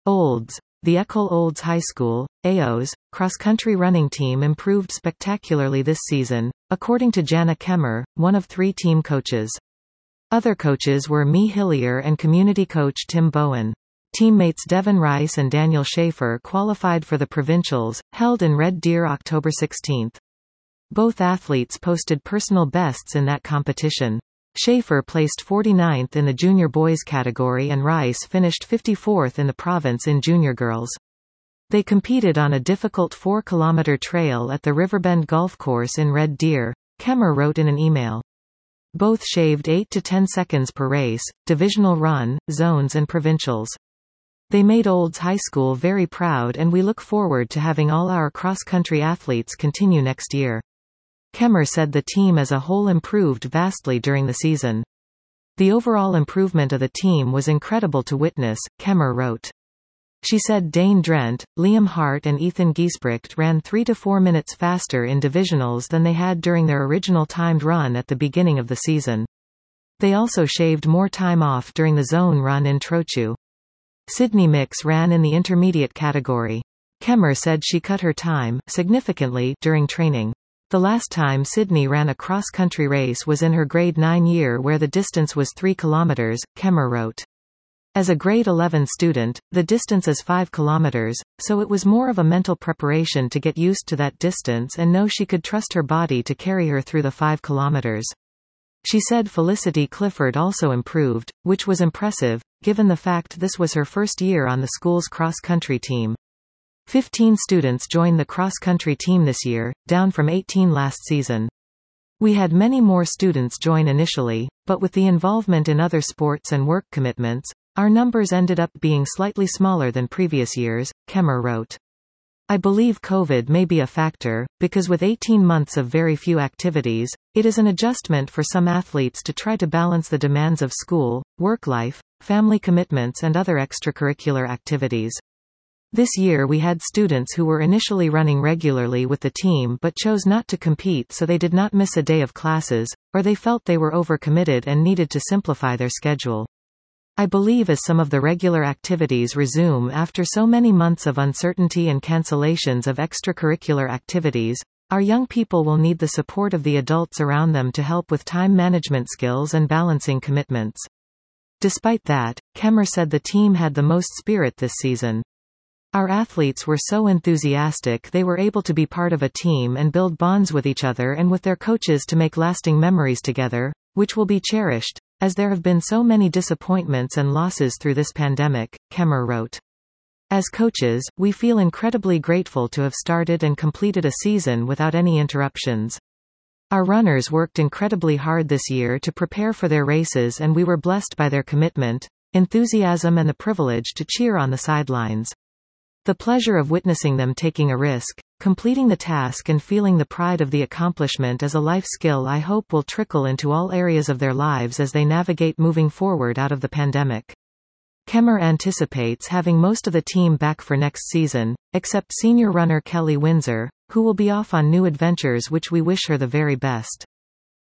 Olds. The École Olds High School, AO's, cross-country running team improved spectacularly this season, according to Jana Kemmer, one of 3 team coaches. Other coaches were Mee Hillier and community coach Tim Bowen. Teammates Devin Rice and Daniel Schaefer qualified for the provincials, held in Red Deer October 16. Both athletes posted personal bests in that competition. Schaefer placed 49th in the junior boys category and Rice finished 54th in the province in junior girls. They competed on a difficult 4-kilometer trail at the Riverbend Golf Course in Red Deer, Kemmer wrote in an email. Both shaved 8 to 10 seconds per race, divisional run, zones and provincials. They made Olds High School very proud and we look forward to having all our cross-country athletes continue next year. Kemmer said the team as a whole improved vastly during the season. The overall improvement of the team was incredible to witness, Kemmer wrote. She said Dane Drent, Liam Hart and Ethan Giesbrecht ran 3 to 4 minutes faster in divisionals than they had during their original timed run at the beginning of the season. They also shaved more time off during the zone run in Trochu. Sydney Mix ran in the intermediate category. Kemmer said she cut her time, significantly, during training. The last time Sydney ran a cross-country race was in her grade 9 year where the distance was 3 kilometers, Kemmer wrote. As a grade 11 student, the distance is 5 kilometers, so it was more of a mental preparation to get used to that distance and know she could trust her body to carry her through the 5 kilometers. She said Felicity Clifford also improved, which was impressive, given the fact this was her first year on the school's cross-country team. 15 students joined the cross-country team this year, down from 18 last season. We had many more students join initially, but with the involvement in other sports and work commitments, our numbers ended up being slightly smaller than previous years, Kemmer wrote. I believe COVID may be a factor, because with 18 months of very few activities, it is an adjustment for some athletes to try to balance the demands of school, work life, family commitments and other extracurricular activities. This year we had students who were initially running regularly with the team but chose not to compete so they did not miss a day of classes, or they felt they were overcommitted and needed to simplify their schedule. I believe as some of the regular activities resume after so many months of uncertainty and cancellations of extracurricular activities, our young people will need the support of the adults around them to help with time management skills and balancing commitments. Despite that, Kemmer said the team had the most spirit this season. Our athletes were so enthusiastic they were able to be part of a team and build bonds with each other and with their coaches to make lasting memories together, which will be cherished, as there have been so many disappointments and losses through this pandemic, Kemmer wrote. As coaches, we feel incredibly grateful to have started and completed a season without any interruptions. Our runners worked incredibly hard this year to prepare for their races and we were blessed by their commitment, enthusiasm and the privilege to cheer on the sidelines. The pleasure of witnessing them taking a risk, completing the task and feeling the pride of the accomplishment as a life skill I hope will trickle into all areas of their lives as they navigate moving forward out of the pandemic. Kemmer anticipates having most of the team back for next season, except senior runner Kelly Windsor, who will be off on new adventures which we wish her the very best.